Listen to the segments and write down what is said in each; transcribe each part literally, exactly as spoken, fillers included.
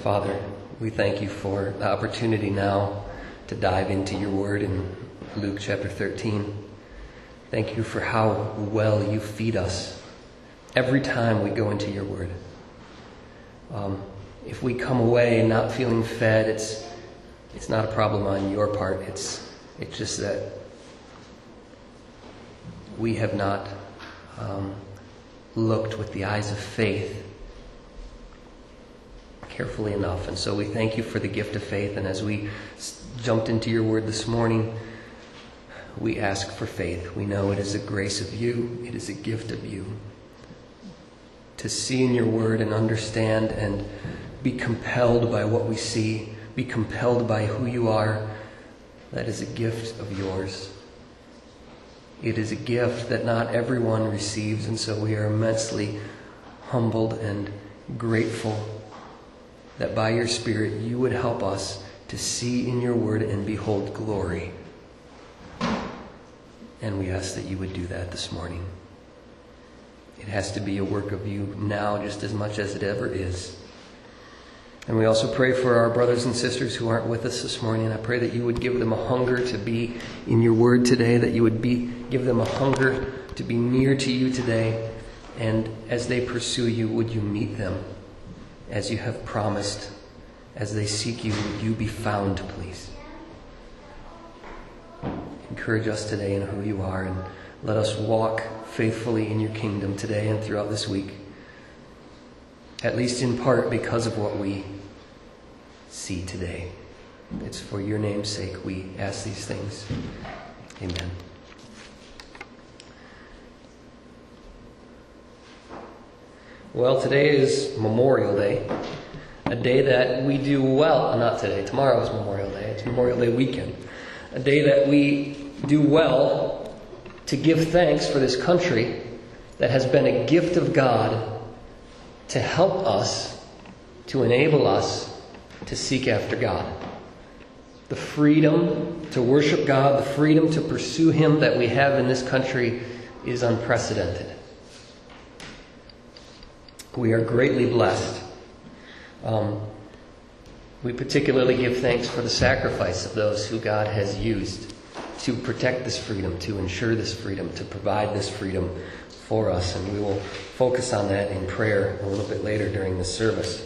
Father, we thank you for the opportunity now to dive into your word in Luke chapter thirteen. Thank you for how well you feed us every time we go into your word. Um, if we come away not feeling fed, it's it's not a problem on your part. It's it's just that we have not um, looked with the eyes of faith carefully enough. And so we thank you for the gift of faith. And as we s- jumped into your word this morning, we ask for faith. We know it is a grace of you. It is a gift of you. To see in your word and understand and be compelled by what we see, be compelled by who you are, that is a gift of yours. It is a gift that not everyone receives, and so we are immensely humbled and grateful that by your Spirit you would help us to see in your word and behold glory. And we ask that you would do that this morning. It has to be a work of you now just as much as it ever is. And we also pray for our brothers and sisters who aren't with us this morning. And I pray that you would give them a hunger to be in your word today, that you would be give them a hunger to be near to you today. And as they pursue you, would you meet them as you have promised? As they seek you, would you be found, please? Encourage us today in who you are, and let us walk faithfully in your kingdom today and throughout this week. At least in part because of what we see today. It's for your name's sake we ask these things. Amen. Well, today is Memorial Day. A day that we do well. Not today. Tomorrow is Memorial Day. It's Memorial Day weekend. A day that we do well to give thanks for this country that has been a gift of God to help us, to enable us to seek after God. The freedom to worship God, the freedom to pursue Him that we have in this country is unprecedented. We are greatly blessed. Um, we particularly give thanks for the sacrifice of those who God has used to protect this freedom, to ensure this freedom, to provide this freedom for us. And we will focus on that in prayer a little bit later during the service.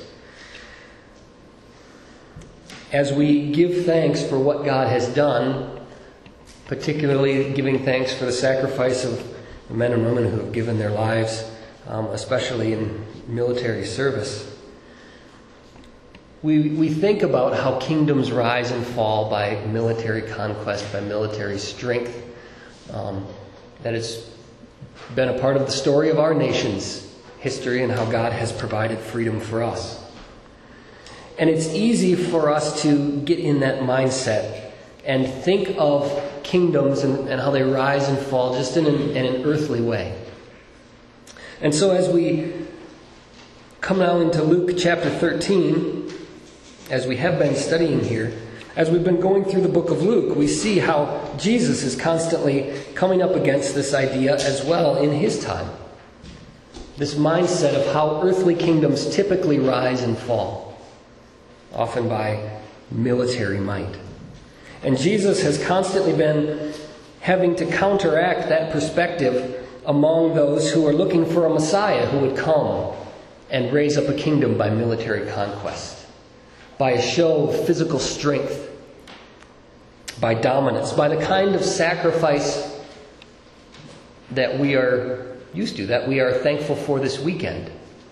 As we give thanks for what God has done, particularly giving thanks for the sacrifice of the men and women who have given their lives, um, especially in military service, we, we think about how kingdoms rise and fall by military conquest, by military strength. Um, that has been a part of the story of our nation's history and how God has provided freedom for us. And it's easy for us to get in that mindset and think of kingdoms and, and how they rise and fall just in an, in an earthly way. And so as we come now into Luke chapter thirteen, as we have been studying here, as we've been going through the book of Luke, we see how Jesus is constantly coming up against this idea as well in his time. This mindset of how earthly kingdoms typically rise and fall, often by military might. And Jesus has constantly been having to counteract that perspective among those who are looking for a Messiah who would come and raise up a kingdom by military conquest, by a show of physical strength, by dominance, by the kind of sacrifice that we are used to, that we are thankful for this weekend.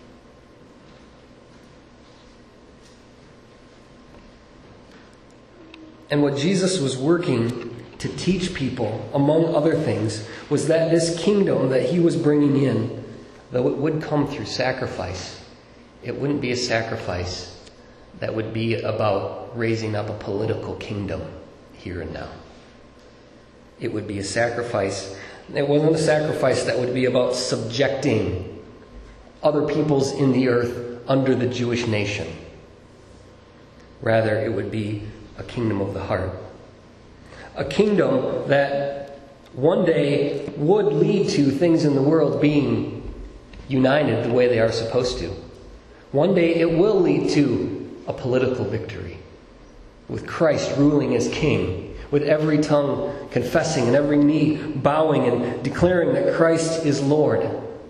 And what Jesus was working to teach people, among other things, was that this kingdom that he was bringing in, though it would come through sacrifice, it wouldn't be a sacrifice that would be about raising up a political kingdom here and now. It would be a sacrifice. It wasn't a sacrifice that would be about subjecting other peoples in the earth under the Jewish nation. Rather, it would be a kingdom of the heart. A kingdom that one day would lead to things in the world being united the way they are supposed to. One day it will lead to a political victory, with Christ ruling as king, with every tongue confessing and every knee bowing and declaring that Christ is Lord.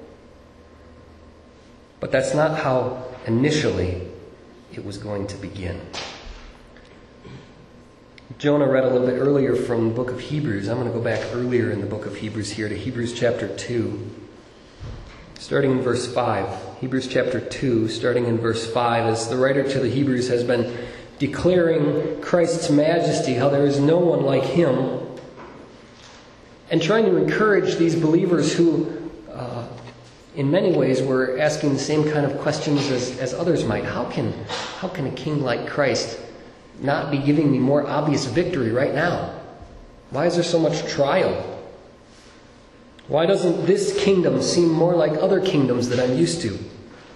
But that's not how initially it was going to begin. Jonah read a little bit earlier from the book of Hebrews. I'm going to go back earlier in the book of Hebrews here to Hebrews chapter two, starting in verse five. Hebrews chapter two, starting in verse five, as the writer to the Hebrews has been declaring Christ's majesty, how there is no one like him, and trying to encourage these believers who, uh, in many ways, were asking the same kind of questions as, as others might. How can, how can a king like Christ not be giving me more obvious victory right now? Why is there so much trial? Why doesn't this kingdom seem more like other kingdoms that I'm used to?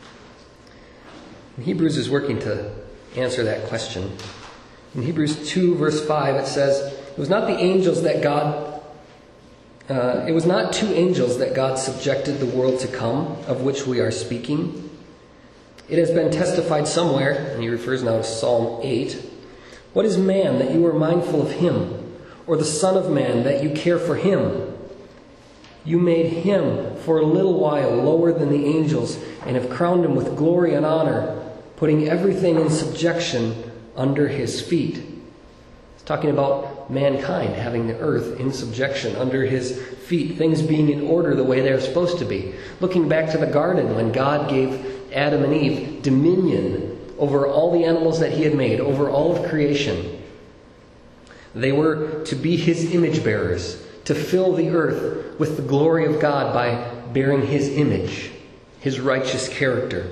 And Hebrews is working to answer that question. In Hebrews two, verse five, it says, It was not the angels that God, uh, it was not to angels that God subjected the world to come, of which we are speaking. It has been testified somewhere, and he refers now to Psalm eight, What is man that you are mindful of him, or the son of man that you care for him? You made him for a little while lower than the angels, and have crowned him with glory and honor, putting everything in subjection under his feet. It's talking about mankind having the earth in subjection under his feet, things being in order the way they're supposed to be. Looking back to the garden when God gave Adam and Eve dominion over all the animals that he had made, over all of creation. They were to be his image bearers, to fill the earth with the glory of God by bearing his image, his righteous character.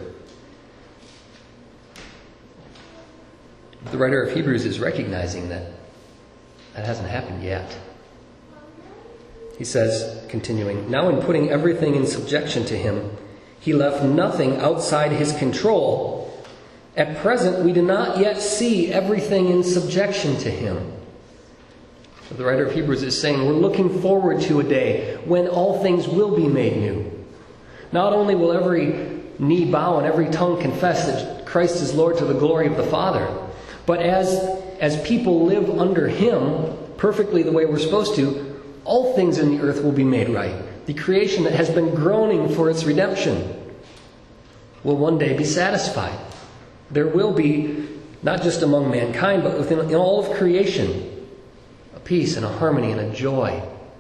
The writer of Hebrews is recognizing that that hasn't happened yet. He says, continuing, Now in putting everything in subjection to him, he left nothing outside his control. At present, we do not yet see everything in subjection to him. So the writer of Hebrews is saying we're looking forward to a day when all things will be made new. Not only will every knee bow and every tongue confess that Christ is Lord to the glory of the Father, but as, as people live under him perfectly the way we're supposed to, all things in the earth will be made right. The creation that has been groaning for its redemption will one day be satisfied. There will be, not just among mankind, but within in all of creation, a peace and a harmony and a joy.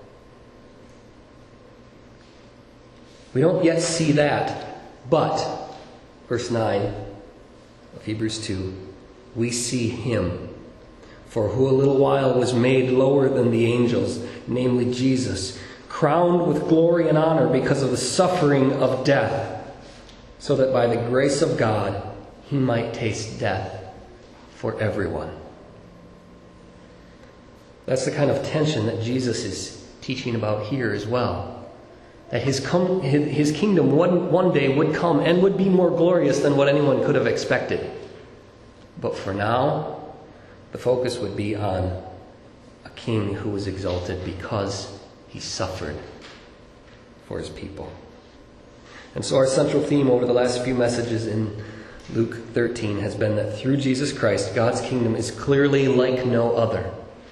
We don't yet see that, but, verse nine of Hebrews two, we see him, for who a little while was made lower than the angels, namely Jesus, crowned with glory and honor because of the suffering of death, so that by the grace of God he might taste death for everyone. That's the kind of tension that Jesus is teaching about here as well. That his, com- his kingdom one, one day would come and would be more glorious than what anyone could have expected. But for now, the focus would be on a king who was exalted because he suffered for his people. And so our central theme over the last few messages in Luke thirteen has been that through Jesus Christ, God's kingdom is clearly like no other.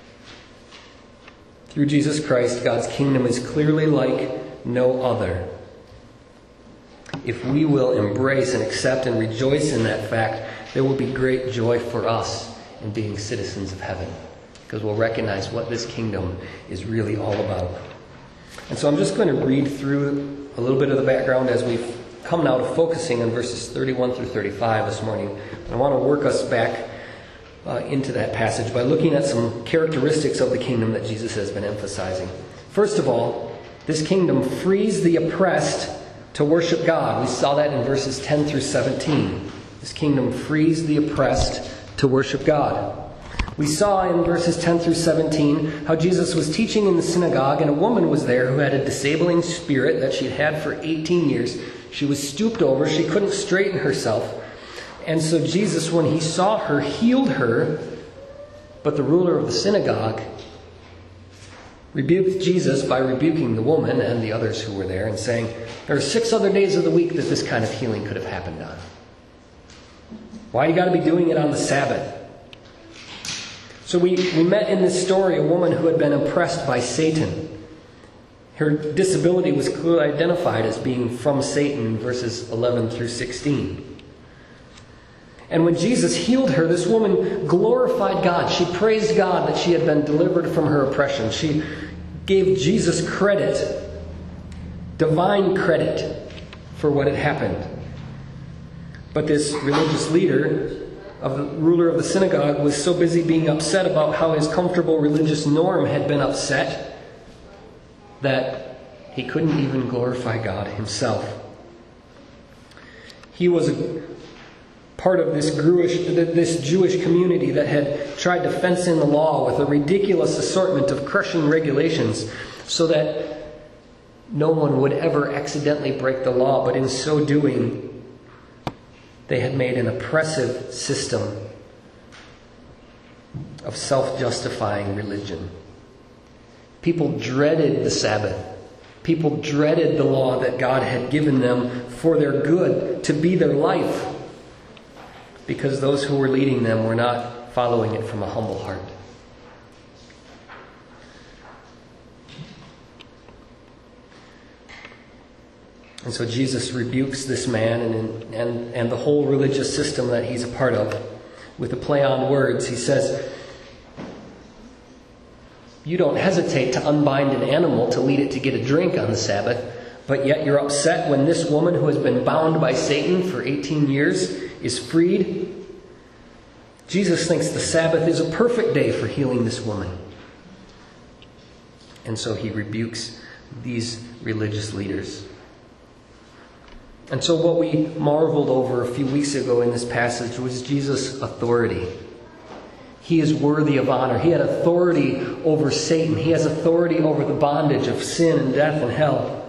Through Jesus Christ, God's kingdom is clearly like no other. If we will embrace and accept and rejoice in that fact, there will be great joy for us in being citizens of heaven, because we'll recognize what this kingdom is really all about. And so I'm just going to read through a little bit of the background as we've come now to focusing on verses thirty-one through thirty-five this morning. I want to work us back uh, into that passage by looking at some characteristics of the kingdom that Jesus has been emphasizing. First of all, this kingdom frees the oppressed to worship God. We saw that in verses ten through seventeen. This kingdom frees the oppressed to worship God. We saw in verses ten through seventeen how Jesus was teaching in the synagogue, and a woman was there who had a disabling spirit that she'd had for eighteen years. She was stooped over. She couldn't straighten herself. And so Jesus, when he saw her, healed her. But the ruler of the synagogue rebuked Jesus by rebuking the woman and the others who were there and saying, there are six other days of the week that this kind of healing could have happened on. Why do you got to be doing it on the Sabbath? So we, we met in this story a woman who had been oppressed by Satan. Her disability was clearly identified as being from Satan in verses eleven through sixteen. And when Jesus healed her, this woman glorified God. She praised God that she had been delivered from her oppression. She gave Jesus credit, divine credit, for what had happened. But this religious leader, of the ruler of the synagogue, was so busy being upset about how his comfortable religious norm had been upset that he couldn't even glorify God himself. He was a part of this Jewish, this Jewish community that had tried to fence in the law with a ridiculous assortment of crushing regulations so that no one would ever accidentally break the law, but in so doing, they had made an oppressive system of self-justifying religion. People dreaded the Sabbath. People dreaded the law that God had given them for their good, to be their life, because those who were leading them were not following it from a humble heart. And so Jesus rebukes this man and, and, and the whole religious system that he's a part of with a play on words. He says, you don't hesitate to unbind an animal to lead it to get a drink on the Sabbath, but yet you're upset when this woman who has been bound by Satan for eighteen years is freed. Jesus thinks the Sabbath is a perfect day for healing this woman. And so he rebukes these religious leaders. And so what we marveled over a few weeks ago in this passage was Jesus' authority. He is worthy of honor. He had authority over Satan. He has authority over the bondage of sin and death and hell.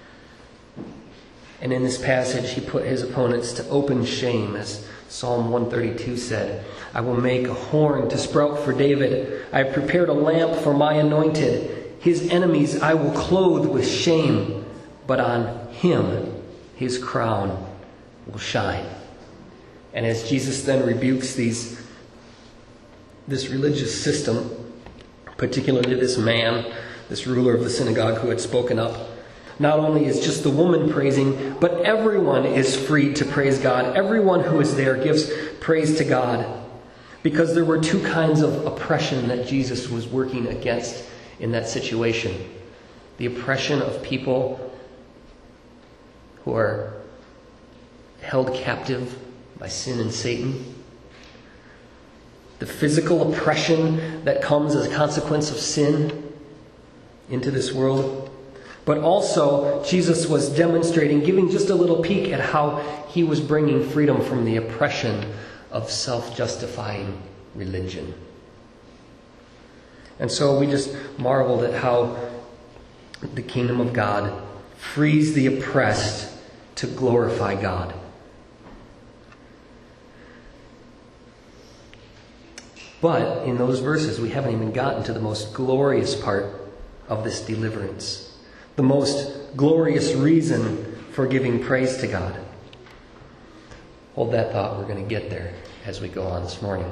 And in this passage, he put his opponents to open shame, as Psalm one thirty-two said, I will make a horn to sprout for David. I have prepared a lamp for my anointed. His enemies I will clothe with shame, but on him his crown will shine. And as Jesus then rebukes these, this religious system, particularly this man, this ruler of the synagogue who had spoken up, not only is just the woman praising, but everyone is freed to praise God. Everyone who is there gives praise to God. Because there were two kinds of oppression that Jesus was working against in that situation. The oppression of people who are held captive by sin and Satan. The physical oppression that comes as a consequence of sin into this world. But also, Jesus was demonstrating, giving just a little peek at how he was bringing freedom from the oppression of self-justifying religion. And so we just marveled at how the kingdom of God frees the oppressed to glorify God. But in those verses, we haven't even gotten to the most glorious part of this deliverance. The most glorious reason for giving praise to God. Hold that thought. We're going to get there as we go on this morning.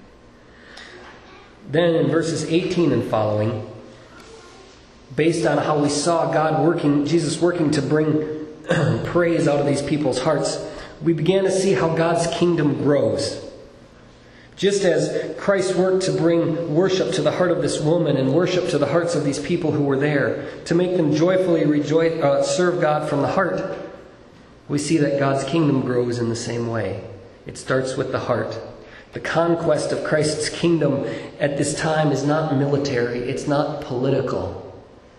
Then in verses eighteen and following, based on how we saw God working, Jesus working to bring praise out of these people's hearts, we began to see how God's kingdom grows. Just as Christ worked to bring worship to the heart of this woman and worship to the hearts of these people who were there, to make them joyfully rejoice, uh, serve God from the heart, we see that God's kingdom grows in the same way. It starts with the heart. The conquest of Christ's kingdom at this time is not military. It's not political.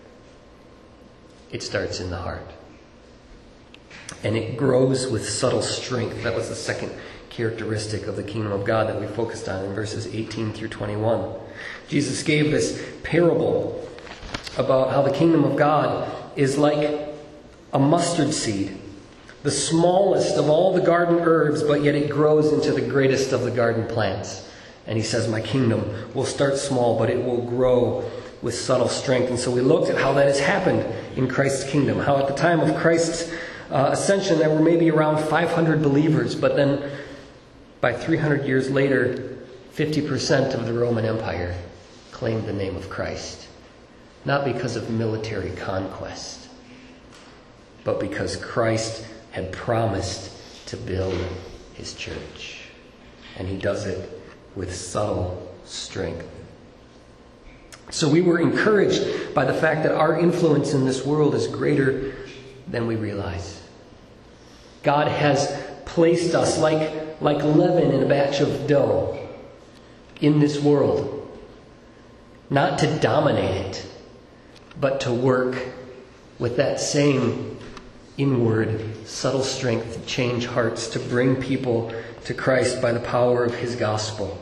It starts in the heart. And it grows with subtle strength. That was the second characteristic of the kingdom of God that we focused on in verses eighteen through twenty-one. Jesus gave this parable about how the kingdom of God is like a mustard seed, the smallest of all the garden herbs, but yet it grows into the greatest of the garden plants. And he says, my kingdom will start small, but it will grow with subtle strength. And so we looked at how that has happened in Christ's kingdom, how at the time of Christ's uh, ascension there were maybe around five hundred believers, but then by three hundred years later, fifty percent of the Roman Empire claimed the name of Christ. Not because of military conquest, but because Christ had promised to build his church. And he does it with subtle strength. So we were encouraged by the fact that our influence in this world is greater than we realize. God has placed us like, like leaven in a batch of dough in this world, not to dominate it, but to work with that same inward, subtle strength to change hearts, to bring people to Christ by the power of his gospel.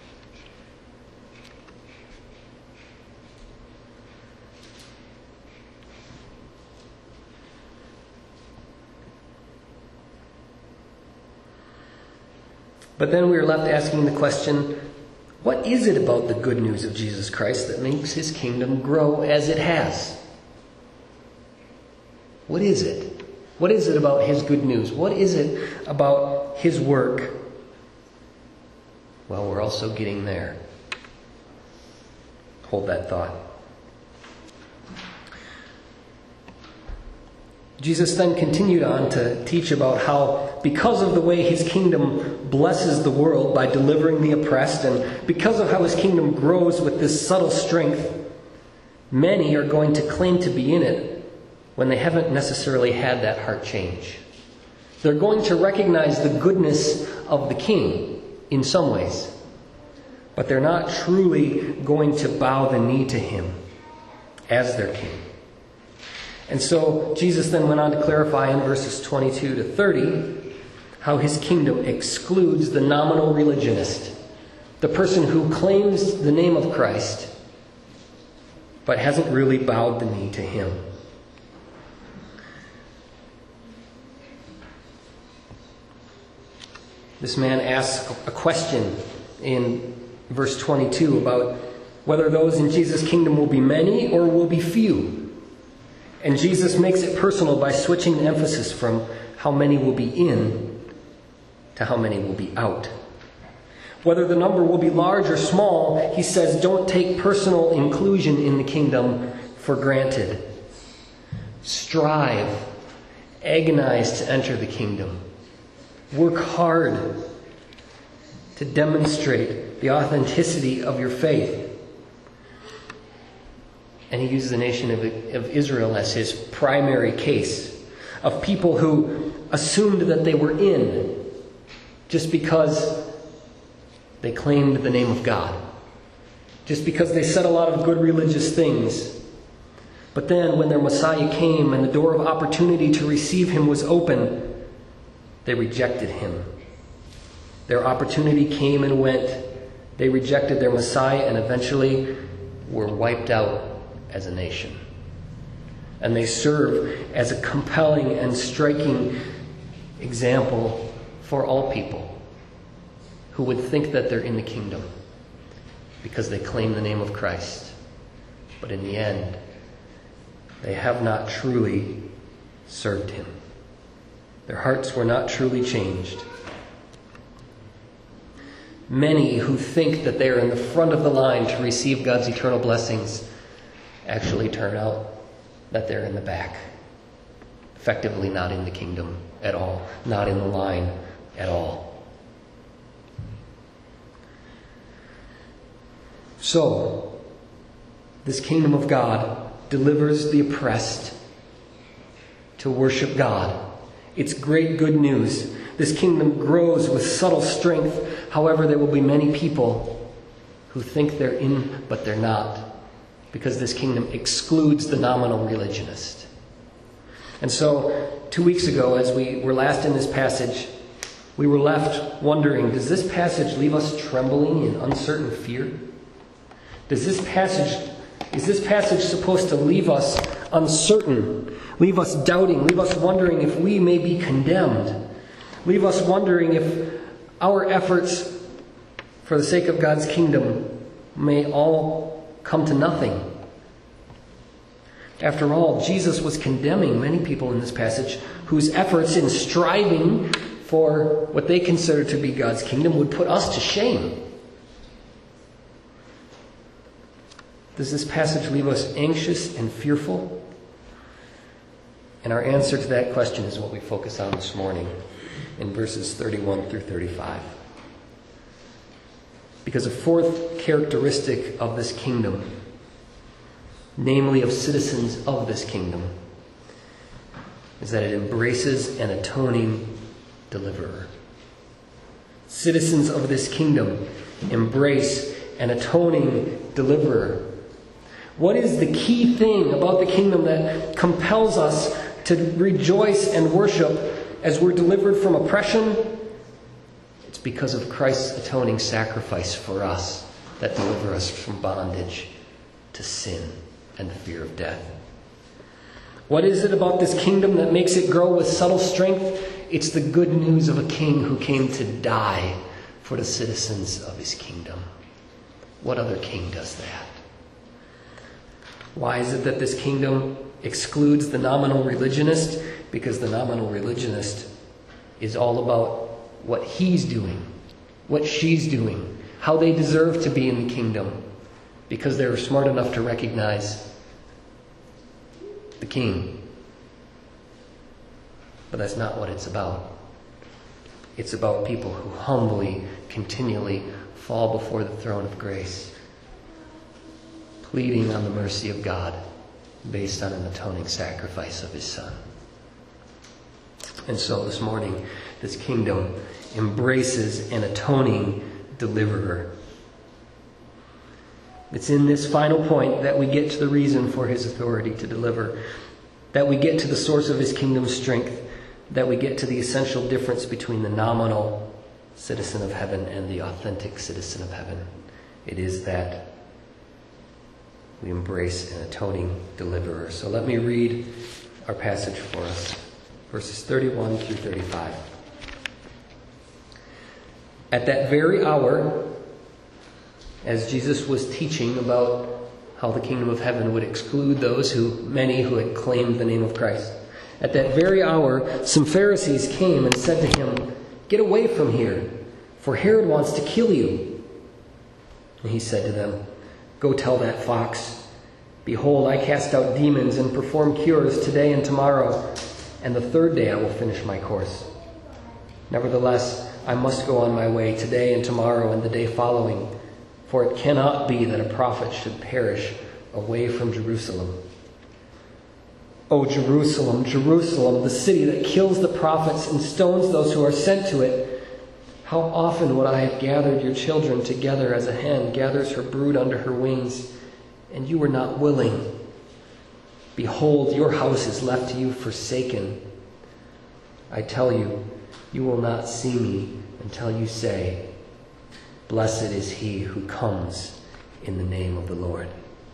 But then we are left asking the question, what is it about the good news of Jesus Christ that makes his kingdom grow as it has? What is it? What is it about his good news? What is it about his work? Well, we're also getting there. Hold that thought. Jesus then continued on to teach about how, because of the way his kingdom blesses the world by delivering the oppressed, and because of how his kingdom grows with this subtle strength, many are going to claim to be in it when they haven't necessarily had that heart change. They're going to recognize the goodness of the king in some ways, but they're not truly going to bow the knee to him as their king. And so Jesus then went on to clarify in verses twenty-two to thirty how his kingdom excludes the nominal religionist, the person who claims the name of Christ but hasn't really bowed the knee to him. This man asks a question in verse twenty-two about whether those in Jesus' kingdom will be many or will be few. And Jesus makes it personal by switching the emphasis from how many will be in to how many will be out. Whether the number will be large or small, he says, don't take personal inclusion in the kingdom for granted. Strive, agonize to enter the kingdom. Work hard to demonstrate the authenticity of your faith. And he uses the nation of, of Israel as his primary case of people who assumed that they were in just because they claimed the name of God, just because they said a lot of good religious things. But then when their Messiah came and the door of opportunity to receive him was open, they rejected him. Their opportunity came and went. They rejected their Messiah and eventually were wiped out as a nation. And they serve as a compelling and striking example for all people who would think that they're in the kingdom because they claim the name of Christ. But in the end, they have not truly served him. Their hearts were not truly changed. Many who think that they are in the front of the line to receive God's eternal blessings actually turn out that they're in the back, effectively not in the kingdom at all, not in the line at all. So, this kingdom of God delivers the oppressed to worship God. It's great good news. This kingdom grows with subtle strength. However, there will be many people who think they're in, but they're not, because this kingdom excludes the nominal religionist. And so, two weeks ago, as we were last in this passage, we were left wondering, does this passage leave us trembling in uncertain fear? Does this passage, is this passage supposed to leave us uncertain, leave us doubting, leave us wondering if we may be condemned, leave us wondering if our efforts for the sake of God's kingdom may all come to nothing? After all, Jesus was condemning many people in this passage whose efforts in striving for what they consider to be God's kingdom would put us to shame. Does this passage leave us anxious and fearful? And our answer to that question is what we focus on this morning in verses thirty-one through thirty-five. Because a fourth characteristic of this kingdom, namely of citizens of this kingdom, is that it embraces an atoning deliverer. Citizens of this kingdom embrace an atoning deliverer. What is the key thing about the kingdom that compels us to rejoice and worship as we're delivered from oppression? It's because of Christ's atoning sacrifice for us that delivers us from bondage to sin and the fear of death. What is it about this kingdom that makes it grow with subtle strength? It's the good news of a king who came to die for the citizens of his kingdom. What other king does that? Why is it that this kingdom excludes the nominal religionist? Because the nominal religionist is all about what he's doing, what she's doing, how they deserve to be in the kingdom, because they were smart enough to recognize the king. But that's not what it's about. It's about people who humbly, continually fall before the throne of grace, pleading on the mercy of God based on an atoning sacrifice of his Son. And so this morning, this kingdom embraces an atoning deliverer. It's in this final point that we get to the reason for his authority to deliver, that we get to the source of his kingdom's strength, that we get to the essential difference between the nominal citizen of heaven and the authentic citizen of heaven. It is that we embrace an atoning deliverer. So let me read our passage for us, verses thirty-one through thirty-five. At that very hour, as Jesus was teaching about how the kingdom of heaven would exclude those who, many who had claimed the name of Christ, at that very hour, some Pharisees came and said to him, "Get away from here, for Herod wants to kill you." And he said to them, "Go tell that fox, behold, I cast out demons and perform cures today and tomorrow, and the third day I will finish my course. Nevertheless, I must go on my way today and tomorrow and the day following, for it cannot be that a prophet should perish away from Jerusalem. O Jerusalem, Jerusalem, the city that kills the prophets and stones those who are sent to it, how often would I have gathered your children together as a hen gathers her brood under her wings, and you were not willing. Behold, your house is left to you forsaken. I tell you, you will not see me until you say, 'Blessed is he who comes in the name of the Lord.'"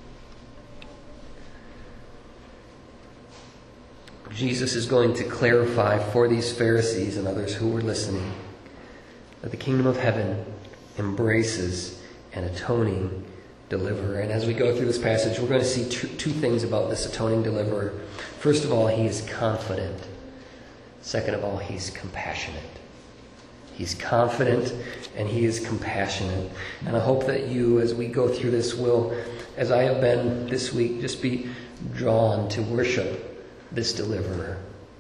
Jesus is going to clarify for these Pharisees and others who were listening that the kingdom of heaven embraces an atoning deliverer. And as we go through this passage, we're going to see two, two things about this atoning deliverer. First of all, he is confident. Second of all, he's compassionate. He's confident and he is compassionate. And I hope that you, as we go through this, will, as I have been this week, just be drawn to worship this deliverer,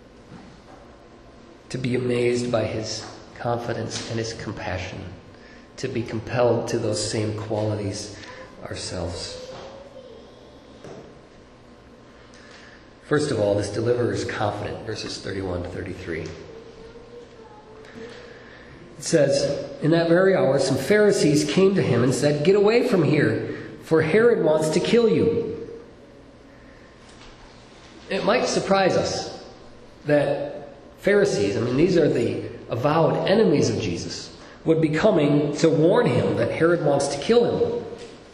to be amazed by his confidence and his compassion, to be compelled to those same qualities ourselves. First of all, this deliverer is confident, verses thirty-one to thirty-three. It says, "In that very hour, some Pharisees came to him and said, 'Get away from here, for Herod wants to kill you.'" It might surprise us that Pharisees, I mean, these are the avowed enemies of Jesus, would be coming to warn him that Herod wants to kill him.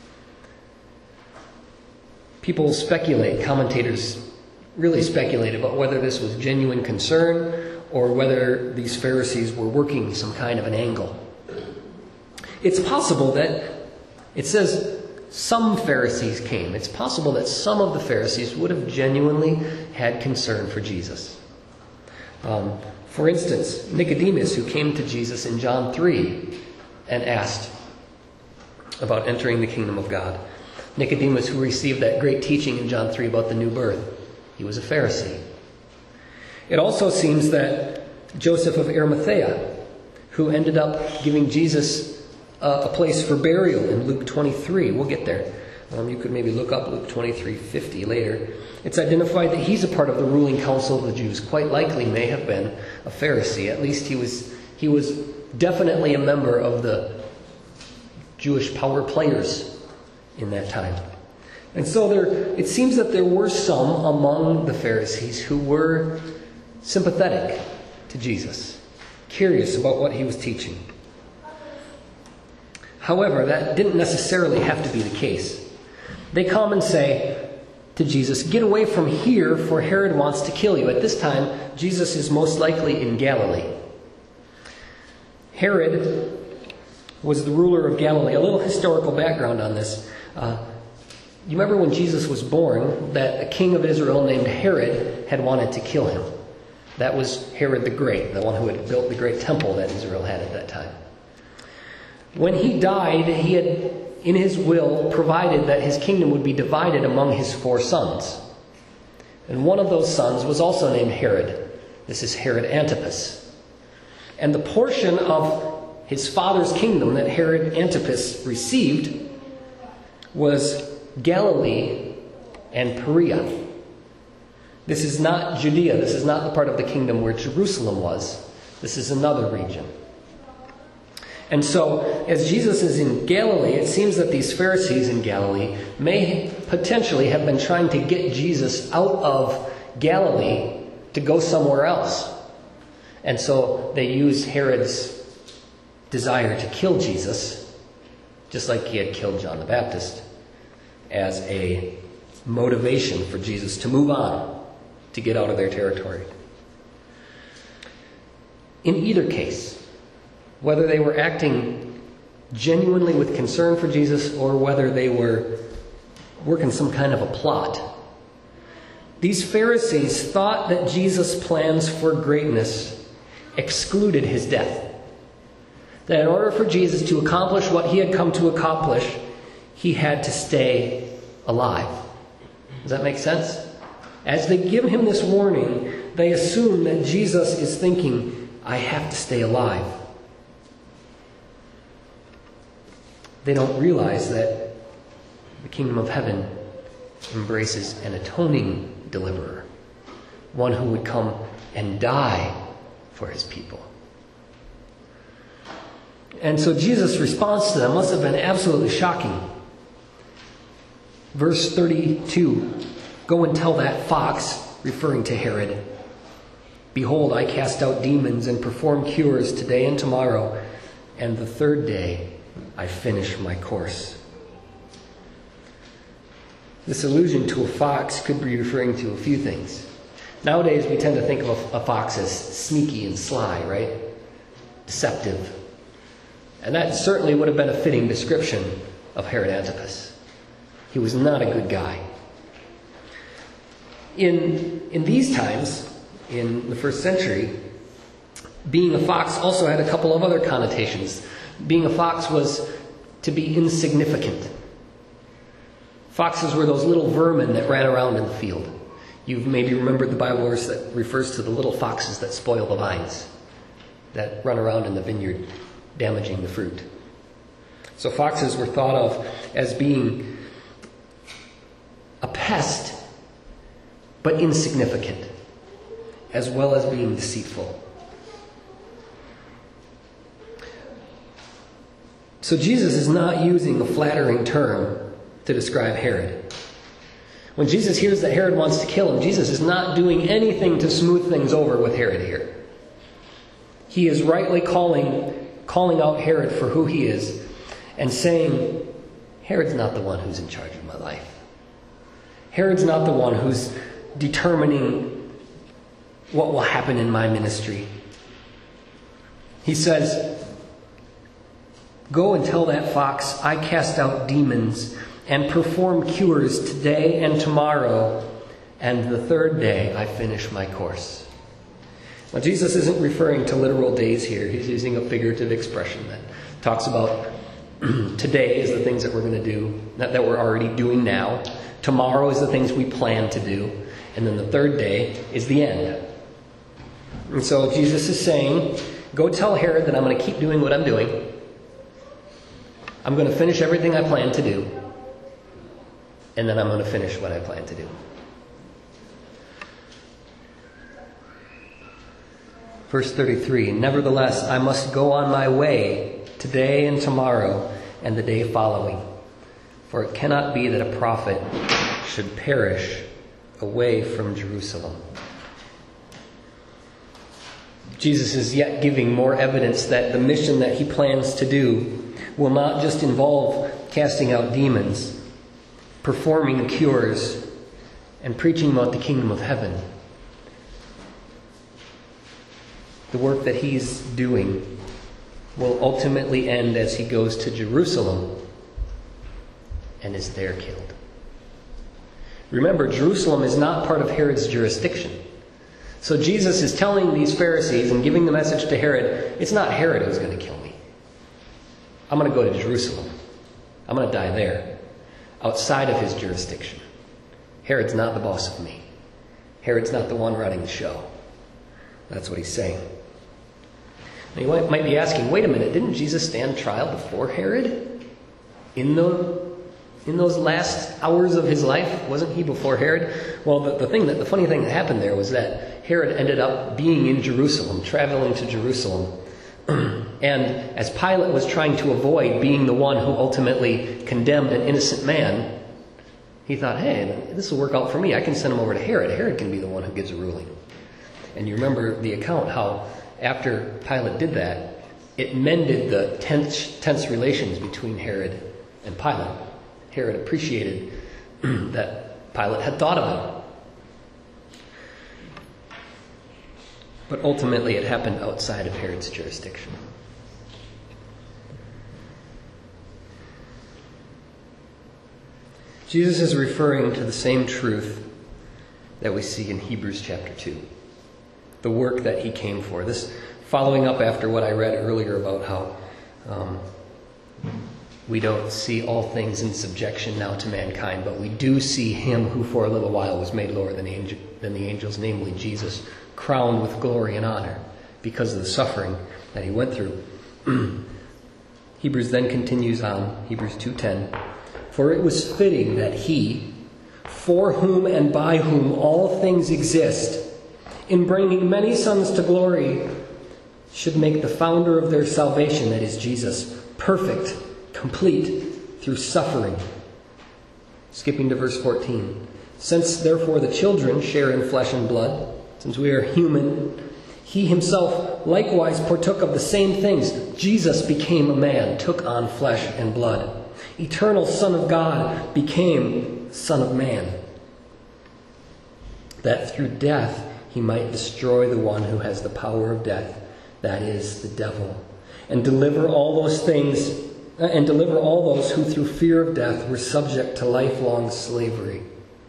People speculate, commentators really speculate about whether this was genuine concern or whether these Pharisees were working some kind of an angle. It's possible that, it says some Pharisees came. It's possible that some of the Pharisees would have genuinely had concern for Jesus. Um, For instance, Nicodemus, who came to Jesus in John three and asked about entering the kingdom of God. Nicodemus, who received that great teaching in John three about the new birth. He was a Pharisee. It also seems that Joseph of Arimathea, who ended up giving Jesus uh, a place for burial in Luke twenty-three. We'll get there. Um, you could maybe look up Luke twenty-three fifty later. It's identified that he's a part of the ruling council of the Jews. Quite likely may have been a Pharisee. At least he was he was definitely a member of the Jewish power players in that time. And so there, it seems that there were some among the Pharisees who were sympathetic to Jesus, curious about what he was teaching. However, that didn't necessarily have to be the case. They come and say to Jesus, "Get away from here, for Herod wants to kill you." At this time, Jesus is most likely in Galilee. Herod was the ruler of Galilee. A little historical background on this. Uh, you remember when Jesus was born, that a king of Israel named Herod had wanted to kill him. That was Herod the Great, the one who had built the great temple that Israel had at that time. When he died, he had, in his will, provided that his kingdom would be divided among his four sons. And one of those sons was also named Herod. This is Herod Antipas. And the portion of his father's kingdom that Herod Antipas received was Galilee and Perea. This is not Judea. This is not the part of the kingdom where Jerusalem was. This is another region. And so, as Jesus is in Galilee, it seems that these Pharisees in Galilee may potentially have been trying to get Jesus out of Galilee to go somewhere else. And so they used Herod's desire to kill Jesus, just like he had killed John the Baptist, as a motivation for Jesus to move on, to get out of their territory. In either case, whether they were acting genuinely with concern for Jesus or whether they were working some kind of a plot, these Pharisees thought that Jesus' plans for greatness excluded his death. That in order for Jesus to accomplish what he had come to accomplish, he had to stay alive. Does that make sense? As they give him this warning, they assume that Jesus is thinking, I have to stay alive. They don't realize that the kingdom of heaven embraces an atoning deliverer, one who would come and die for his people. And so Jesus' response to them must have been absolutely shocking. Verse thirty-two, "Go and tell that fox," referring to Herod, "Behold, I cast out demons and perform cures today and tomorrow, and the third day I finish my course." This allusion to a fox could be referring to a few things. Nowadays, we tend to think of a fox as sneaky and sly, right? Deceptive. And that certainly would have been a fitting description of Herod Antipas. He was not a good guy. In, in these times, in the first century, being a fox also had a couple of other connotations. Being a fox was to be insignificant. Foxes were those little vermin that ran around in the field. You've maybe remembered the Bible verse that refers to the little foxes that spoil the vines, that run around in the vineyard, damaging the fruit. So foxes were thought of as being a pest, but insignificant, as well as being deceitful. So Jesus is not using a flattering term to describe Herod. When Jesus hears that Herod wants to kill him, Jesus is not doing anything to smooth things over with Herod here. He is rightly calling, calling out Herod for who he is and saying, Herod's not the one who's in charge of my life. Herod's not the one who's determining what will happen in my ministry. He says, "Go and tell that fox, I cast out demons and perform cures today and tomorrow, and the third day I finish my course." Now, Jesus isn't referring to literal days here. He's using a figurative expression that talks about today is the things that we're going to do, that, that we're already doing now. Tomorrow is the things we plan to do. And then the third day is the end. And so Jesus is saying, go tell Herod that I'm going to keep doing what I'm doing. I'm going to finish everything I plan to do. And then I'm going to finish what I plan to do. Verse thirty-three, nevertheless, I must go on my way today and tomorrow and the day following. For it cannot be that a prophet should perish away from Jerusalem. Jesus is yet giving more evidence that the mission that he plans to do will not just involve casting out demons, performing cures, and preaching about the kingdom of heaven. The work that he's doing will ultimately end as he goes to Jerusalem and is there killed. Remember, Jerusalem is not part of Herod's jurisdiction. So Jesus is telling these Pharisees and giving the message to Herod, it's not Herod who's going to kill me. I'm going to go to Jerusalem. I'm going to die there, outside of his jurisdiction. Herod's not the boss of me. Herod's not the one running the show. That's what he's saying. Now you might be asking, wait a minute, didn't Jesus stand trial before Herod? In the in those last hours of his life? Wasn't he before Herod? Well, the, the thing that the funny thing that happened there was that Herod ended up being in Jerusalem, traveling to Jerusalem. And as Pilate was trying to avoid being the one who ultimately condemned an innocent man, he thought, hey, this will work out for me. I can send him over to Herod. Herod can be the one who gives a ruling. And you remember the account how after Pilate did that, it mended the tense, tense relations between Herod and Pilate. Herod appreciated that Pilate had thought of him. But ultimately it happened outside of Herod's jurisdiction. Jesus is referring to the same truth that we see in Hebrews chapter two. The work that he came for. This following up after what I read earlier about how um, we don't see all things in subjection now to mankind, but we do see him who for a little while was made lower than, angel, than the angels, namely Jesus, crowned with glory and honor because of the suffering that he went through. Hebrews then continues on, Hebrews two ten, for it was fitting that he, for whom and by whom all things exist, in bringing many sons to glory, should make the founder of their salvation, that is Jesus, perfect, complete, through suffering. Skipping to verse fourteen. Since therefore the children share in flesh and blood, since we are human, he himself likewise partook of the same things. Jesus became a man, took on flesh and blood. Eternal Son of God became Son of Man, that through death he might destroy the one who has the power of death, that is, the devil, and deliver all those things, and deliver all those who through fear of death were subject to lifelong slavery.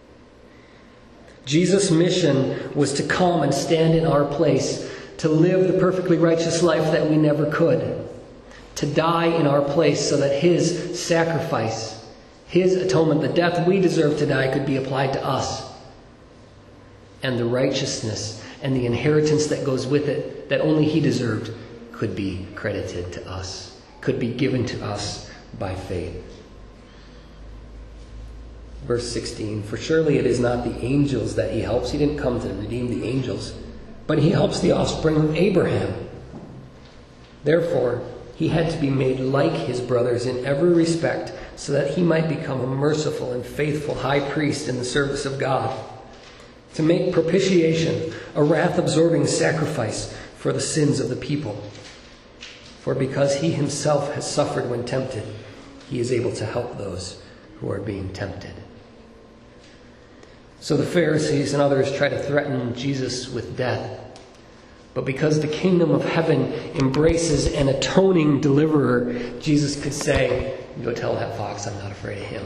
Jesus' mission was to come and stand in our place, to live the perfectly righteous life that we never could, to die in our place so that his sacrifice, his atonement, the death we deserve to die, could be applied to us. And the righteousness and the inheritance that goes with it, that only he deserved, could be credited to us, could be given to us by faith. Verse sixteen, for surely it is not the angels that he helps. He didn't come to redeem the angels, but he helps the offspring of Abraham. Therefore, he had to be made like his brothers in every respect, so that he might become a merciful and faithful high priest in the service of God, to make propitiation, a wrath-absorbing sacrifice for the sins of the people. For because he himself has suffered when tempted, he is able to help those who are being tempted. So the Pharisees and others try to threaten Jesus with death. But because the kingdom of heaven embraces an atoning deliverer, Jesus could say, go tell that fox I'm not afraid of him.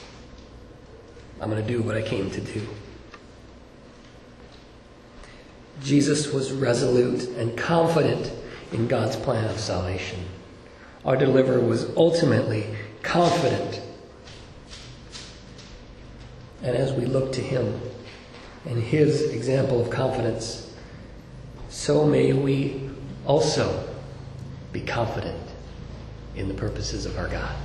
I'm going to do what I came to do. Jesus was resolute and confident in God's plan of salvation. Our deliverer was ultimately confident. And as we look to him and his example of confidence, so may we also be confident in the purposes of our God.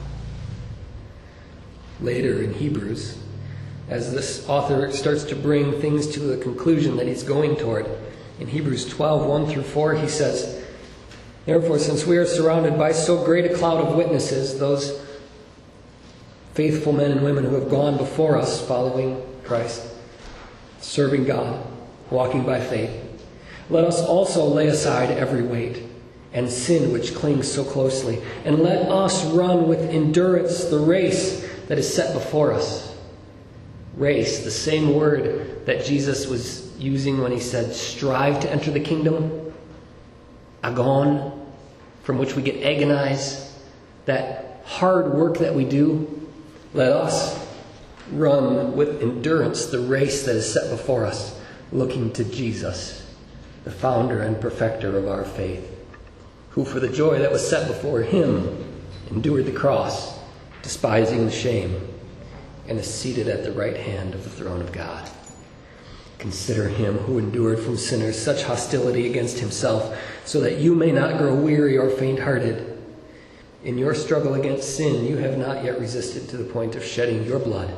Later in Hebrews, as this author starts to bring things to the conclusion that he's going toward, in Hebrews twelve, one through four, he says, "Therefore, since we are surrounded by so great a cloud of witnesses, those faithful men and women who have gone before us, following Christ, serving God, walking by faith, let us also lay aside every weight and sin which clings so closely, and let us run with endurance the race that is set before us." Race, the same word that Jesus was using when he said, strive to enter the kingdom. Agon, from which we get agonize. That hard work that we do. Let us run with endurance the race that is set before us, looking to Jesus, the founder and perfecter of our faith, who for the joy that was set before him endured the cross, despising the shame, and is seated at the right hand of the throne of God. Consider him who endured from sinners such hostility against himself, so that you may not grow weary or faint-hearted. In your struggle against sin, you have not yet resisted to the point of shedding your blood.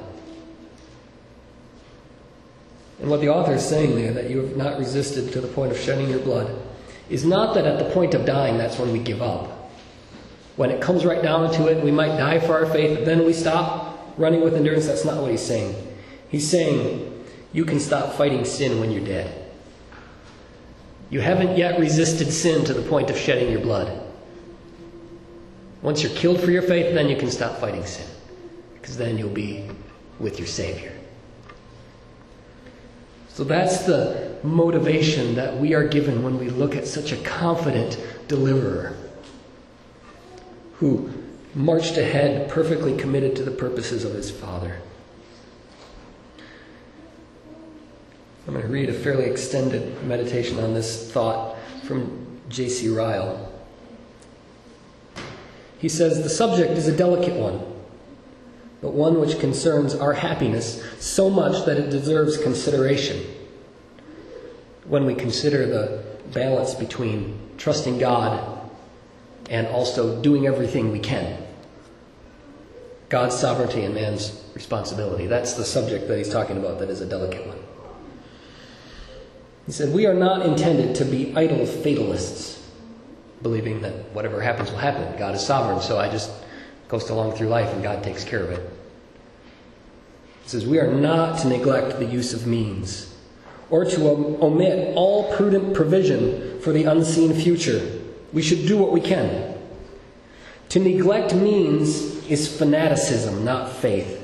And what the author is saying there, that you have not resisted to the point of shedding your blood, is not that at the point of dying, that's when we give up. When it comes right down to it, we might die for our faith, but then we stop running with endurance. That's not what he's saying. He's saying you can stop fighting sin when you're dead. You haven't yet resisted sin to the point of shedding your blood. Once you're killed for your faith, then you can stop fighting sin, because then you'll be with your Savior. So that's the motivation that we are given when we look at such a confident deliverer who marched ahead perfectly committed to the purposes of his Father. I'm going to read a fairly extended meditation on this thought from J C Ryle. He says, "The subject is a delicate one, but one which concerns our happiness so much that it deserves consideration. When we consider the balance between trusting God and also doing everything we can. God's sovereignty and man's responsibility. That's the subject that he's talking about that is a delicate one. He said, we are not intended to be idle fatalists, believing that whatever happens will happen. God is sovereign, so I just coast along through life and God takes care of it. He says, we are not to neglect the use of means, or to omit all prudent provision for the unseen future. We should do what we can. To neglect means is fanaticism, not faith.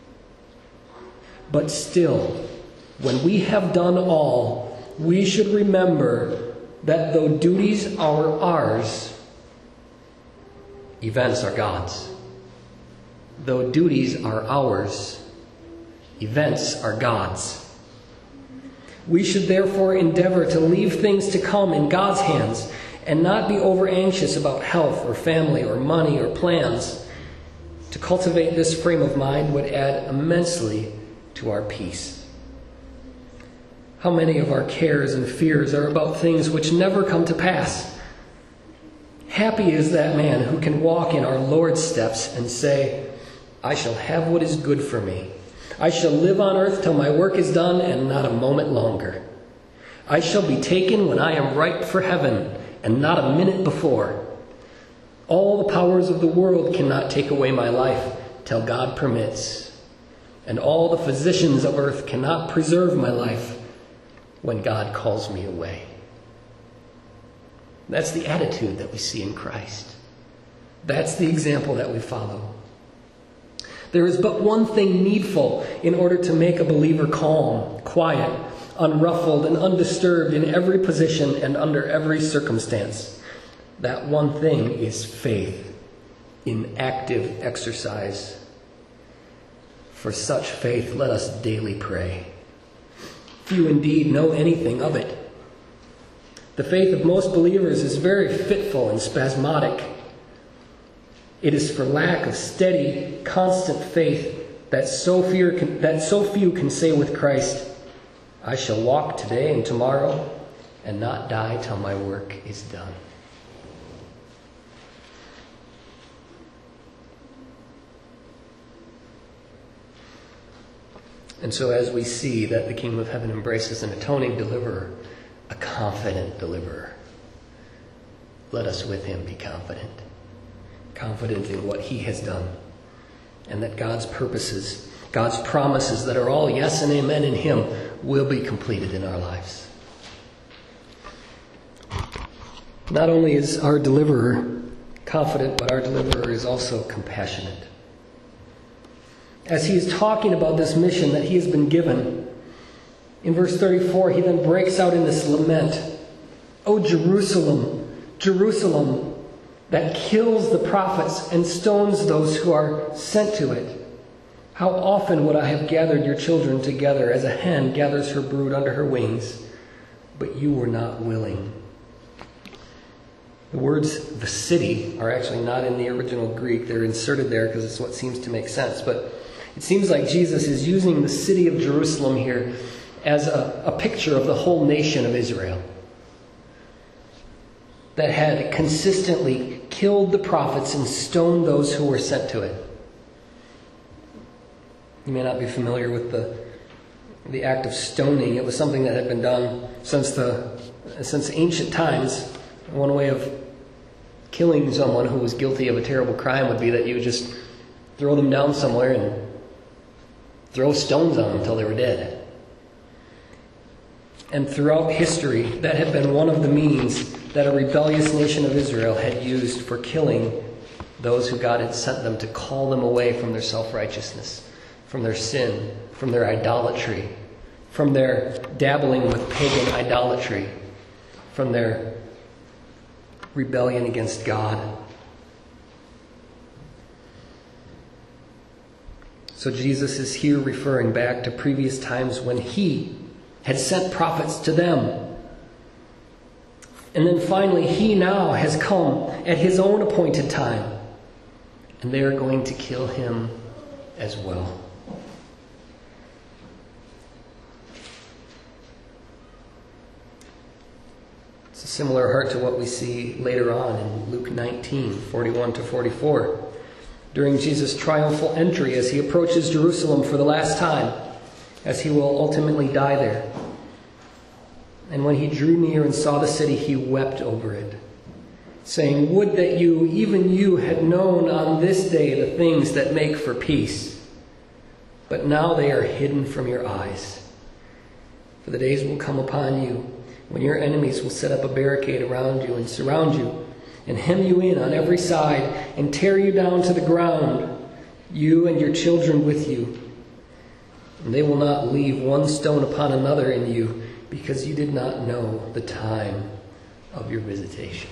But still, when we have done all, we should remember that though duties are ours, events are God's. Though duties are ours, events are God's. We should therefore endeavor to leave things to come in God's hands and not be over anxious about health or family or money or plans. To cultivate this frame of mind would add immensely to our peace. How many of our cares and fears are about things which never come to pass? Happy is that man who can walk in our Lord's steps and say, I shall have what is good for me. I shall live on earth till my work is done and not a moment longer. I shall be taken when I am ripe for heaven and not a minute before. All the powers of the world cannot take away my life till God permits. And all the physicians of earth cannot preserve my life when God calls me away. That's the attitude that we see in Christ. That's the example that we follow. There is but one thing needful in order to make a believer calm, quiet, unruffled, and undisturbed in every position and under every circumstance. That one thing is faith in active exercise. For such faith, let us daily pray. Few indeed know anything of it, The faith of most believers is very fitful and spasmodic. It is for lack of steady, constant faith that so few can, that so few can say with Christ, I shall walk today and tomorrow and not die till my work is done. And so as we see that the kingdom of heaven embraces an atoning deliverer, a confident deliverer, let us with him be confident. Confident in what he has done. And that God's purposes, God's promises that are all yes and amen in him will be completed in our lives. Not only is our deliverer confident, but our deliverer is also compassionate. As he is talking about this mission that he has been given, in verse thirty-four, he then breaks out in this lament. O Jerusalem, Jerusalem, that kills the prophets and stones those who are sent to it. How often would I have gathered your children together as a hen gathers her brood under her wings, but you were not willing. The words the city are actually not in the original Greek. They're inserted there because it's what seems to make sense. But it seems like Jesus is using the city of Jerusalem here as a, a picture of the whole nation of Israel that had consistently killed the prophets and stoned those who were sent to it. You may not be familiar with the the act of stoning. It was something that had been done since the since ancient times. One way of killing someone who was guilty of a terrible crime would be that you would just throw them down somewhere and throw stones on them until they were dead. And throughout history, that had been one of the means that a rebellious nation of Israel had used for killing those who God had sent them to call them away from their self-righteousness, from their sin, from their idolatry, from their dabbling with pagan idolatry, from their rebellion against God. So Jesus is here referring back to previous times when he had sent prophets to them. And then finally, he now has come at his own appointed time. And they are going to kill him as well. It's a similar heart to what we see later on in Luke nineteen, forty-one to forty-four. During Jesus' triumphal entry as he approaches Jerusalem for the last time, as he will ultimately die there. And when he drew near and saw the city, he wept over it, saying, Would that you, even you, had known on this day the things that make for peace. But now they are hidden from your eyes. For the days will come upon you when your enemies will set up a barricade around you and surround you and hem you in on every side and tear you down to the ground, you and your children with you. And they will not leave one stone upon another in you, because you did not know the time of your visitation.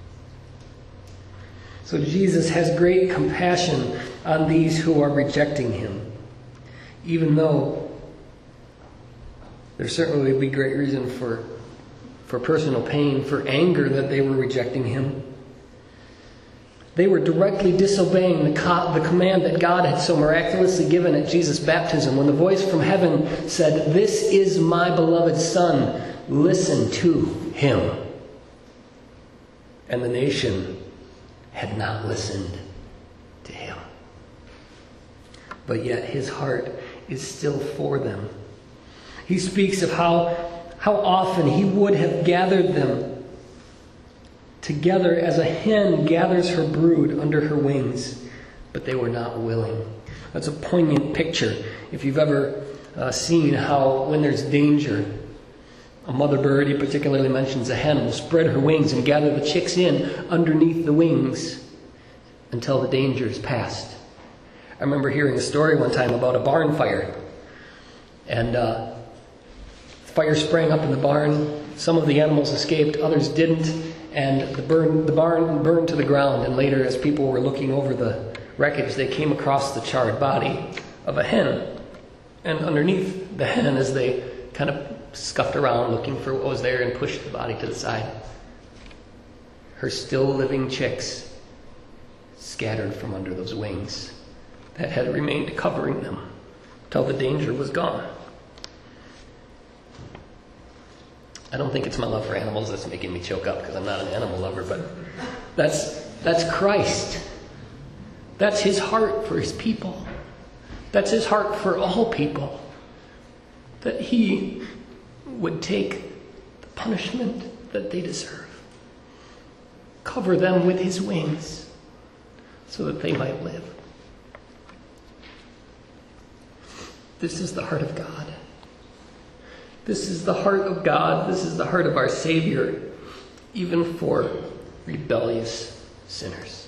So Jesus has great compassion on these who are rejecting him, even though there certainly would be great reason for, for personal pain, for anger that they were rejecting him. They were directly disobeying the, co- the command that God had so miraculously given at Jesus' baptism, when the voice from heaven said, This is my beloved Son, listen to him. And the nation had not listened to him. But yet his heart is still for them. He speaks of how, how often he would have gathered them together as a hen gathers her brood under her wings, but they were not willing. That's a poignant picture. If you've ever uh, seen how when there's danger, a mother bird, he particularly mentions a hen, will spread her wings and gather the chicks in underneath the wings until the danger is past. I remember hearing a story one time about a barn fire. And uh, fire sprang up in the barn. Some of the animals escaped, others didn't. And the, burn, the barn burned to the ground, and later, as people were looking over the wreckage, they came across the charred body of a hen. And underneath the hen, as they kind of scuffed around looking for what was there and pushed the body to the side. Her still living chicks scattered from under those wings that had remained covering them till the danger was gone. I don't think it's my love for animals that's making me choke up, because I'm not an animal lover, but that's that's Christ. That's his heart for his people. That's his heart for all people. That he would take the punishment that they deserve, cover them with his wings so that they might live. This is the heart of God. This is the heart of God. This is the heart of our Savior, even for rebellious sinners.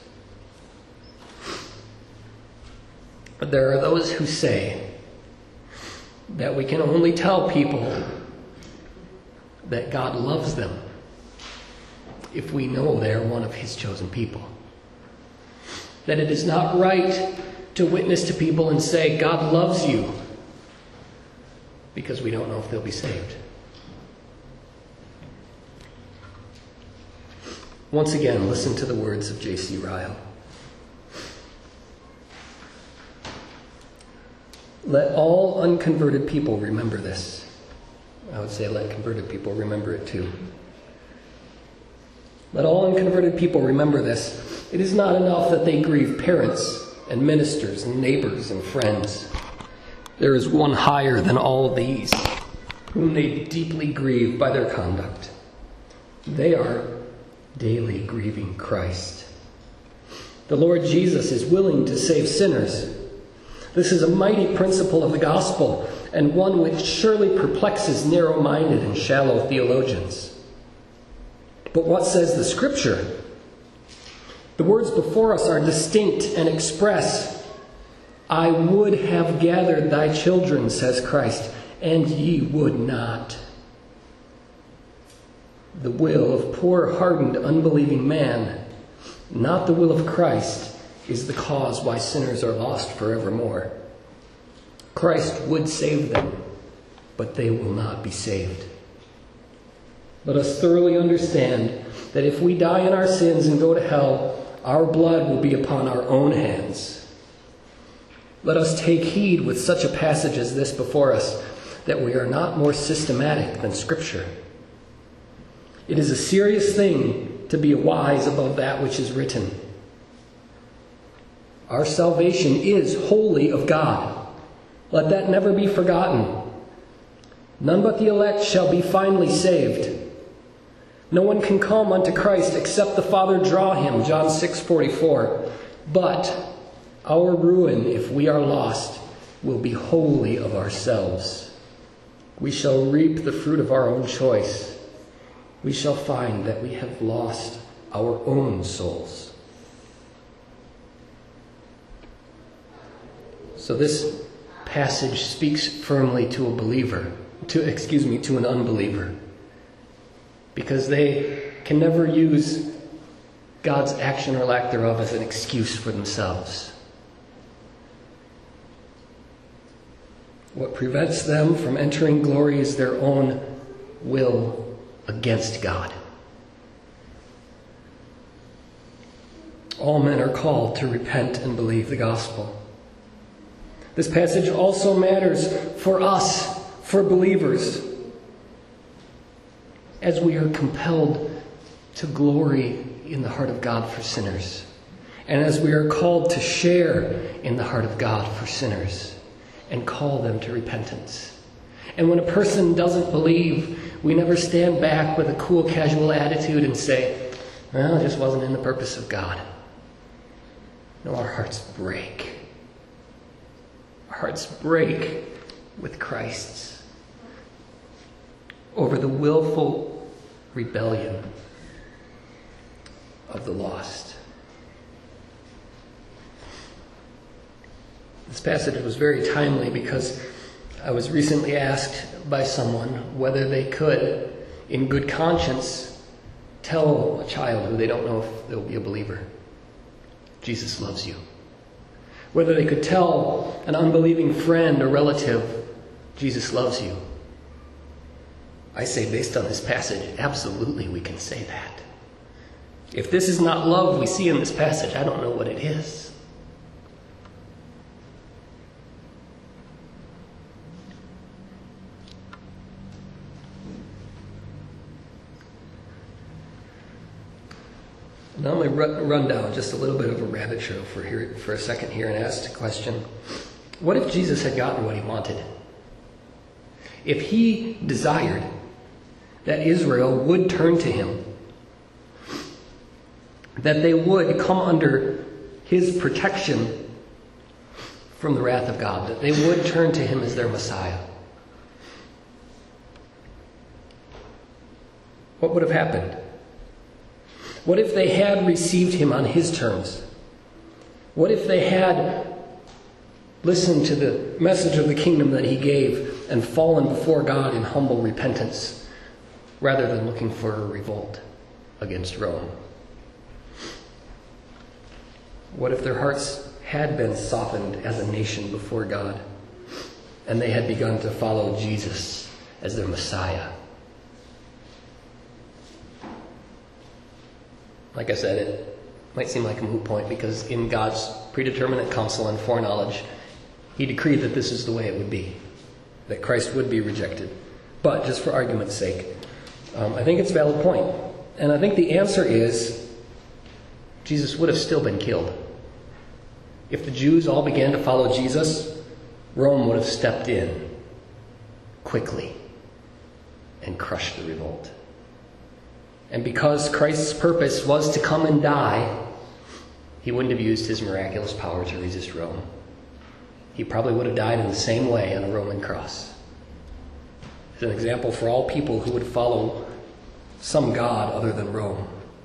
But there are those who say that we can only tell people that God loves them if we know they are one of his chosen people. That it is not right to witness to people and say, God loves you, because we don't know if they'll be saved. Once again, listen to the words of J C Ryle. Let all unconverted people remember this. I would say let converted people remember it too. Let all unconverted people remember this. It is not enough that they grieve parents and ministers and neighbors and friends. There is one higher than all these, whom they deeply grieve by their conduct. They are daily grieving Christ. The Lord Jesus is willing to save sinners. This is a mighty principle of the gospel, and one which surely perplexes narrow-minded and shallow theologians. But what says the Scripture? The words before us are distinct and express. I would have gathered thy children, says Christ, and ye would not. The will of poor, hardened, unbelieving man, not the will of Christ, is the cause why sinners are lost forevermore. Christ would save them, but they will not be saved. Let us thoroughly understand that if we die in our sins and go to hell, our blood will be upon our own hands. Let us take heed with such a passage as this before us, that we are not more systematic than Scripture. It is a serious thing to be wise above that which is written. Our salvation is wholly of God. Let that never be forgotten. None but the elect shall be finally saved. No one can come unto Christ except the Father draw him, John six forty-four. But our ruin, if we are lost, will be wholly of ourselves. We shall reap the fruit of our own choice. We shall find that we have lost our own souls. So this passage speaks firmly to a believer, to excuse me, to an unbeliever, because they can never use God's action or lack thereof as an excuse for themselves. What prevents them from entering glory is their own will against God. All men are called to repent and believe the gospel. This passage also matters for us, for believers, as we are compelled to glory in the heart of God for sinners, and as we are called to share in the heart of God for sinners and call them to repentance. And when a person doesn't believe, we never stand back with a cool, casual attitude and say, well, it just wasn't in the purpose of God. No, our hearts break. Our hearts break with Christ's over the willful rebellion of the lost. This passage was very timely because I was recently asked by someone whether they could, in good conscience, tell a child who they don't know if they'll be a believer, Jesus loves you. Whether they could tell an unbelieving friend or relative, Jesus loves you. I say, based on this passage, absolutely we can say that. If this is not love we see in this passage, I don't know what it is. Now let me run down just a little bit of a rabbit trail for here for a second here and ask the question, what if Jesus had gotten what he wanted? If he desired that Israel would turn to him, that they would come under his protection from the wrath of God, that they would turn to him as their Messiah, what would have happened? What if they had received him on his terms? What if they had listened to the message of the kingdom that he gave and fallen before God in humble repentance rather than looking for a revolt against Rome? What if their hearts had been softened as a nation before God and they had begun to follow Jesus as their Messiah? Like I said, it might seem like a moot point because in God's predeterminate counsel and foreknowledge, he decreed that this is the way it would be, that Christ would be rejected. But just for argument's sake, um, I think it's a valid point. And I think the answer is Jesus would have still been killed. If the Jews all began to follow Jesus, Rome would have stepped in quickly and crushed the revolt. And because Christ's purpose was to come and die, he wouldn't have used his miraculous power to resist Rome. He probably would have died in the same way on a Roman cross. It's an example for all people who would follow some god other than Rome.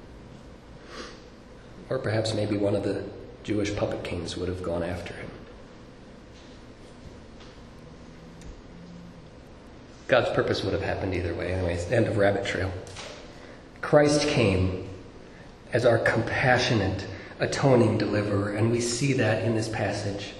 Or perhaps maybe one of the Jewish puppet kings would have gone after him. God's purpose would have happened either way. Anyways, end of rabbit trail. Christ came as our compassionate, atoning deliverer, and we see that in this passage.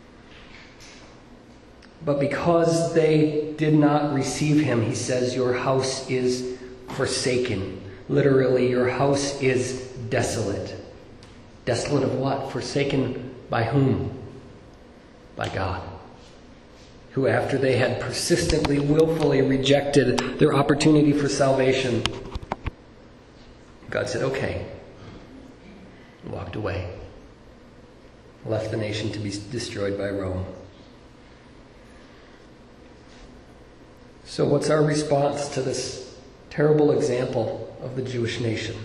But because they did not receive him, he says, your house is forsaken. Literally, your house is desolate. Desolate of what? Forsaken by whom? By God, who after they had persistently, willfully rejected their opportunity for salvation, God said, okay, and walked away, left the nation to be destroyed by Rome. So what's our response to this terrible example of the Jewish nation?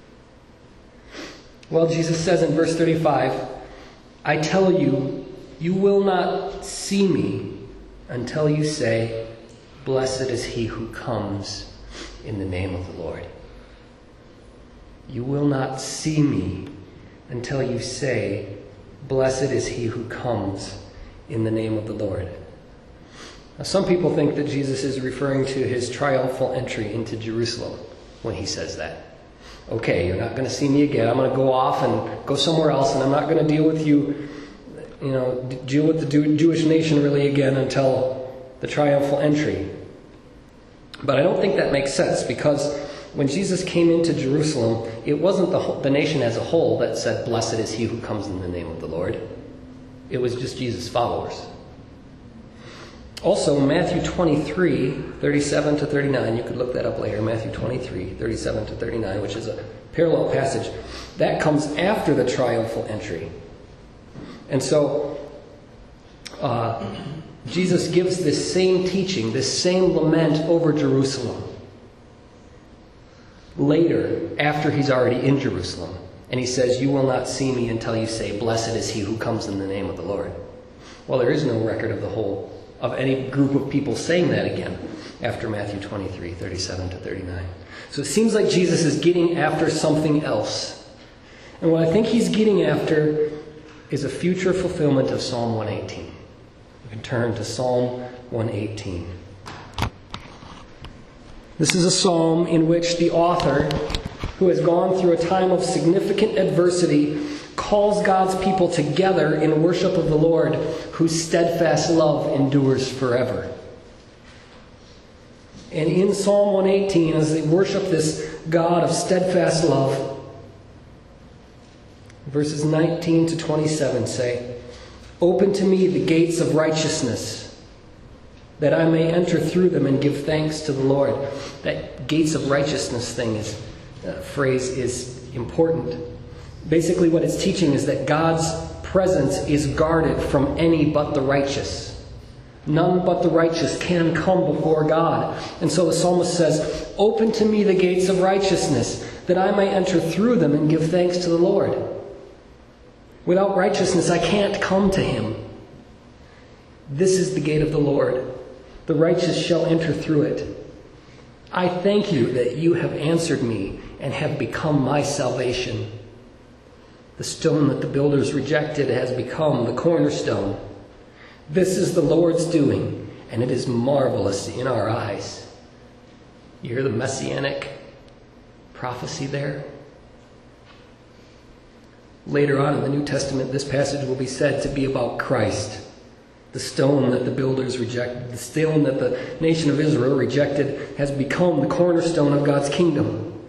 Well, Jesus says in verse thirty-five, I tell you, you will not see me until you say, blessed is he who comes in the name of the Lord. You will not see me until you say, blessed is he who comes in the name of the Lord. Now, some people think that Jesus is referring to his triumphal entry into Jerusalem when he says that. Okay, you're not going to see me again. I'm going to go off and go somewhere else, and I'm not going to deal with you, you know, deal with the Jewish nation really again until the triumphal entry. But I don't think that makes sense, because when Jesus came into Jerusalem, it wasn't the, whole, the nation as a whole that said, blessed is he who comes in the name of the Lord. It was just Jesus' followers. Also, Matthew twenty-three, thirty-seven to thirty-nine, you could look that up later, Matthew twenty-three, thirty-seven to thirty-nine, which is a parallel passage. That comes after the triumphal entry. And so, uh, Jesus gives this same teaching, this same lament over Jerusalem later, after he's already in Jerusalem. And he says, you will not see me until you say, blessed is he who comes in the name of the Lord. Well, there is no record of the whole, of any group of people saying that again after Matthew twenty-three, thirty-seven to thirty-nine. So it seems like Jesus is getting after something else. And what I think he's getting after is a future fulfillment of Psalm one eighteen. You can turn to Psalm one eighteen. This is a psalm in which the author, who has gone through a time of significant adversity, calls God's people together in worship of the Lord, whose steadfast love endures forever. And in Psalm one eighteen, as they worship this God of steadfast love, verses nineteen to twenty-seven say, "Open to me the gates of righteousness, that I may enter through them and give thanks to the Lord." That gates of righteousness thing is, uh, phrase is important. Basically what it's teaching is that God's presence is guarded from any but the righteous. None but the righteous can come before God. And so the psalmist says, "Open to me the gates of righteousness, that I may enter through them and give thanks to the Lord." Without righteousness, I can't come to him. This is the gate of the Lord. The righteous shall enter through it. I thank you that you have answered me and have become my salvation. The stone that the builders rejected has become the cornerstone. This is the Lord's doing, and it is marvelous in our eyes. You hear the messianic prophecy there? Later on in the New Testament, this passage will be said to be about Christ. The stone that the builders rejected, the stone that the nation of Israel rejected, has become the cornerstone of God's kingdom.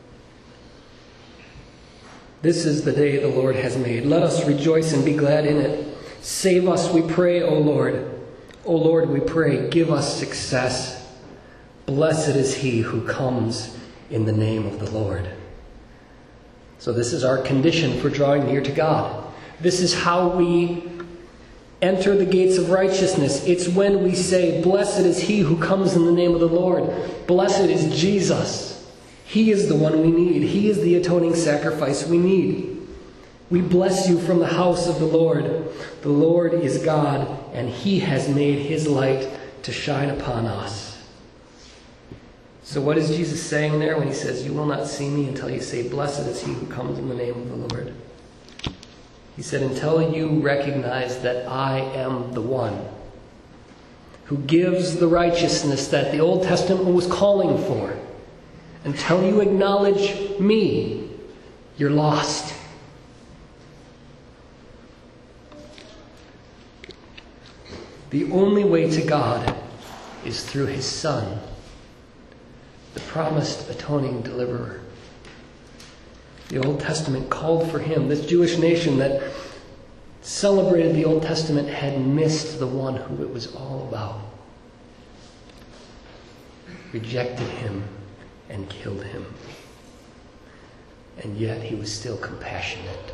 This is the day the Lord has made. Let us rejoice and be glad in it. Save us, we pray, O Lord. O Lord, we pray, give us success. Blessed is he who comes in the name of the Lord. So this is our condition for drawing near to God. This is how we enter the gates of righteousness. It's when we say, "Blessed is he who comes in the name of the Lord." Blessed is Jesus. He is the one we need. He is the atoning sacrifice we need. We bless you from the house of the Lord. The Lord is God, and he has made his light to shine upon us. So what is Jesus saying there when he says, "You will not see me until you say, 'Blessed is he who comes in the name of the Lord'"? He said, until you recognize that I am the one who gives the righteousness that the Old Testament was calling for, until you acknowledge me, you're lost. The only way to God is through his Son, the promised atoning deliverer. The Old Testament called for him. This Jewish nation that celebrated the Old Testament had missed the one who it was all about. Rejected him and killed him. And yet he was still compassionate.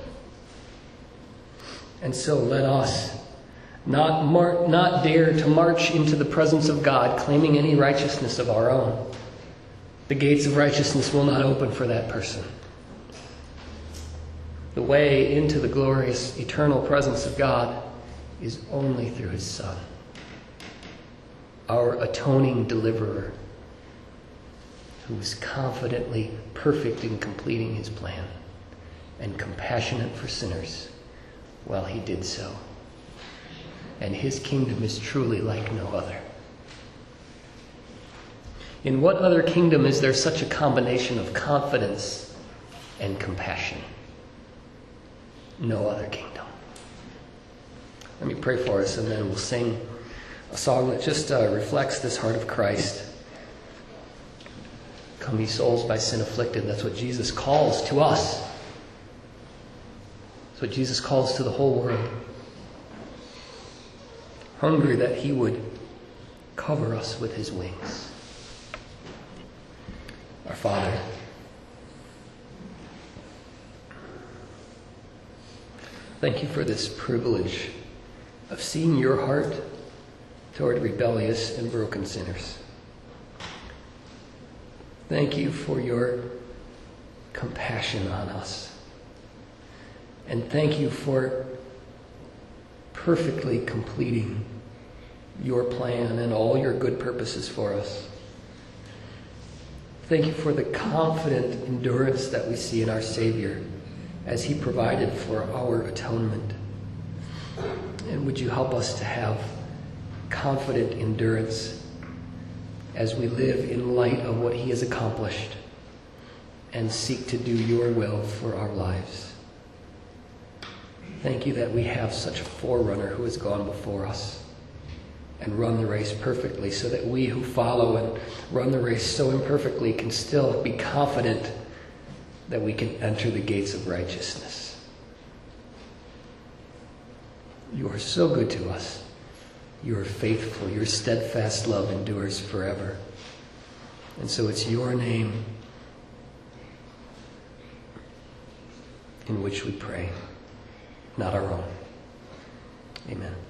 And so let us not mar- not dare to march into the presence of God claiming any righteousness of our own. The gates of righteousness will not open for that person. The way into the glorious eternal presence of God is only through his Son, our atoning deliverer, who is confidently perfect in completing his plan and compassionate for sinners while he did so. And his kingdom is truly like no other. In what other kingdom is there such a combination of confidence and compassion? No other kingdom. Let me pray for us, and then we'll sing a song that just uh, reflects this heart of Christ. Come ye souls by sin afflicted. That's what Jesus calls to us. That's what Jesus calls to the whole world. Hungry that he would cover us with his wings. Our Father, thank you for this privilege of seeing your heart toward rebellious and broken sinners. Thank you for your compassion on us. And thank you for perfectly completing your plan and all your good purposes for us. Thank you for the confident endurance that we see in our Savior as he provided for our atonement. And would you help us to have confident endurance as we live in light of what he has accomplished and seek to do your will for our lives. Thank you that we have such a forerunner who has gone before us. and run the race perfectly, so that we who follow and run the race so imperfectly can still be confident that we can enter the gates of righteousness. You are so good to us. You are faithful. Your steadfast love endures forever. And so it's your name in which we pray, not our own. Amen.